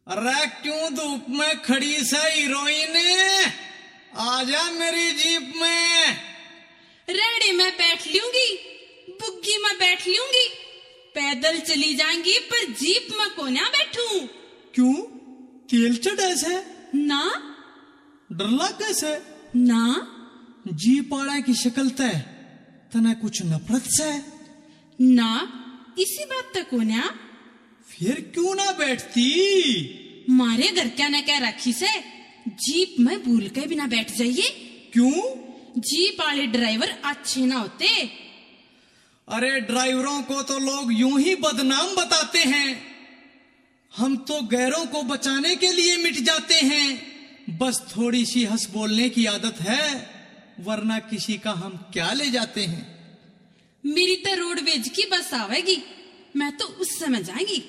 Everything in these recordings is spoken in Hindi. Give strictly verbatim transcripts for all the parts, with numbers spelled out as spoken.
अरे क्यों धूप में खड़ी सा हीरोइन, आजा मेरी जीप में। रेड़ी में बैठ लूंगी, बुग्गी में बैठ लूंगी, पैदल चली जाएंगी पर जीप में को ना बैठूं। क्यों, तेल चढ़े से? ना। डरला कैसे? ना। जीप आड़ा की शक्ल तय तना कुछ नफरत से? ना, इसी बात तक को ना। फिर क्यों ना बैठती? मारे घर क्या ने कह रखी से जीप में भूल के भी ना बैठ जाइए। क्यों? जीप वाले ड्राइवर अच्छे ना होते। अरे ड्राइवरों को तो लोग यूं ही बदनाम बताते हैं, हम तो गैरों को बचाने के लिए मिट जाते हैं। बस थोड़ी सी हंस बोलने की आदत है, वरना किसी का हम क्या ले जाते हैं। मेरी तो रोडवेज की बस आवेगी, मैं तो उस समय जाएंगी।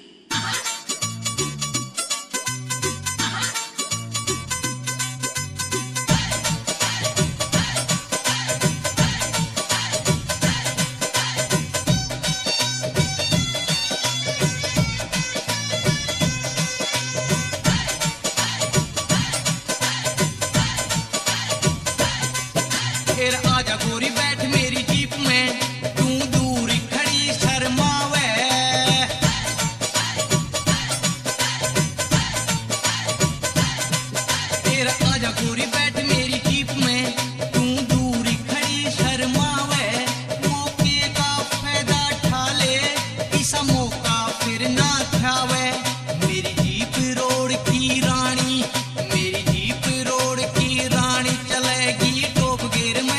फिर आजा गोरी बैठ मेरी जीप में, तू दूर खड़ी शर्मावे। फिर आजा गोरी बैठ मेरी जीप में, तू दूर खड़ी शर्मावे। मौके का फायदा उठा ले, ऐसा मौका फिर ना खावे। मेरी जीप रोड की रानी, मेरी जीप रोड की रानी चलेगी टॉप गियर में।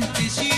फंटेसी